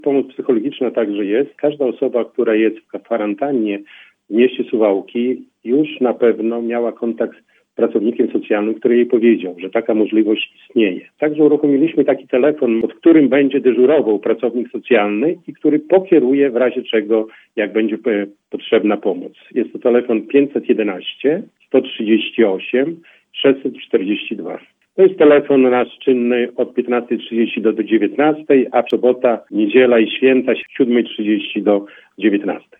Pomoc psychologiczna także jest. Każda osoba, która jest w kwarantannie w mieście Suwałki, już na pewno miała kontakt z pracownikiem socjalnym, który jej powiedział, że taka możliwość istnieje. Także uruchomiliśmy taki telefon, pod którym będzie dyżurował pracownik socjalny i który pokieruje w razie czego, jak będzie potrzebna pomoc. Jest to telefon 511 138 642. To jest telefon nasz czynny od 15:30 do 19:00, a sobota, niedziela i święta 7:30 do 19:00.